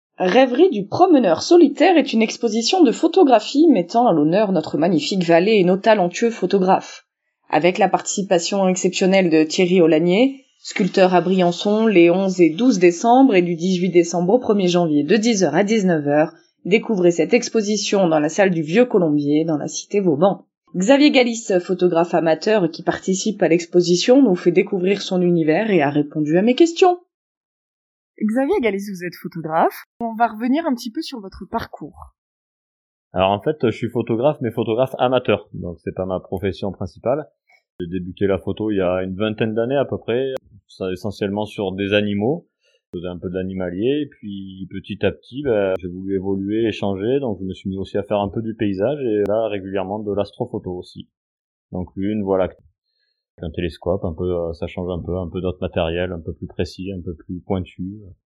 Rêverie du promeneur solitaire est une exposition de photographie mettant à l'honneur notre magnifique vallée et nos talentueux photographes. Avec la participation exceptionnelle de Thierry Olagnier, sculpteur à Briançon les 11 et 12 décembre et du 18 décembre au 1er janvier de 10h à 19h, découvrez cette exposition dans la salle du Vieux Colombier dans la cité Vauban. Xavier Galis, photographe amateur qui participe à l'exposition, nous fait découvrir son univers et a répondu à mes questions. Xavier Galis, vous êtes photographe. On va revenir un petit peu sur votre parcours. Alors en fait, je suis photographe, mais photographe amateur, donc c'est pas ma profession principale. J'ai débuté la photo il y a une vingtaine d'années à peu près, essentiellement sur des animaux. Je faisais un peu d'animalier, et puis petit à petit, j'ai voulu évoluer et changer, donc je me suis mis aussi à faire un peu du paysage, et là régulièrement de l'astrophoto aussi. Donc une, voilà, un télescope, un peu, ça change un peu d'autres matériel, un peu plus précis, un peu plus pointu.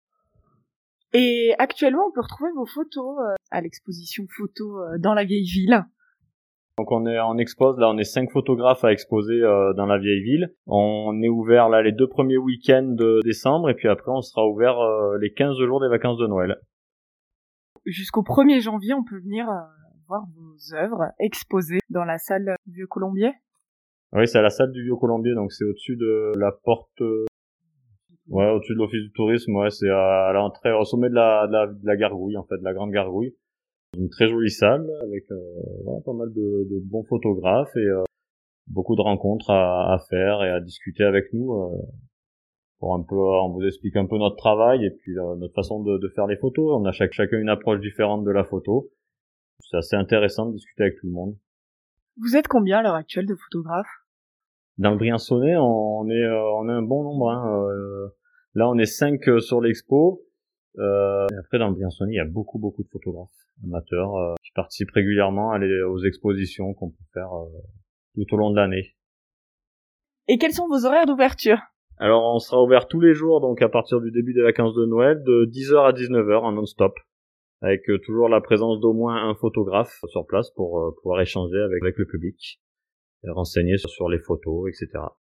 Et actuellement, on peut retrouver vos photos à l'exposition photo dans la vieille ville. Donc on expose, là on est 5 photographes à exposer dans la vieille ville. On est ouvert là les 2 premiers week-ends de décembre et puis après on sera ouvert les 15 jours des vacances de Noël. Jusqu'au 1er janvier, on peut venir voir vos œuvres exposées dans la salle du Vieux Colombier. Oui, c'est à la salle du Vieux Colombier, donc c'est au-dessus de la porte... Ouais, au-dessus de l'office du tourisme, ouais, c'est à l'entrée, au sommet de la gargouille, en fait, de la grande gargouille. Une très jolie salle, avec voilà, pas mal de bons photographes et beaucoup de rencontres à faire et à discuter avec nous pour un peu, on vous explique un peu notre travail et puis notre façon de faire les photos. On a chacun une approche différente de la photo. C'est assez intéressant de discuter avec tout le monde. Vous êtes combien à l'heure actuelle de photographes? Dans le Briançonnais, on est un bon nombre. Là, on est 5 sur l'expo. Et après, dans le Briançonnais, il y a beaucoup de photographes amateurs qui participent régulièrement aux expositions qu'on peut faire tout au long de l'année. Et quels sont vos horaires d'ouverture? Alors, on sera ouvert tous les jours, donc à partir du début des vacances de Noël, de 10h à 19h en non-stop, avec toujours la présence d'au moins un photographe sur place pour pouvoir échanger avec le public, et renseigner sur les photos, etc.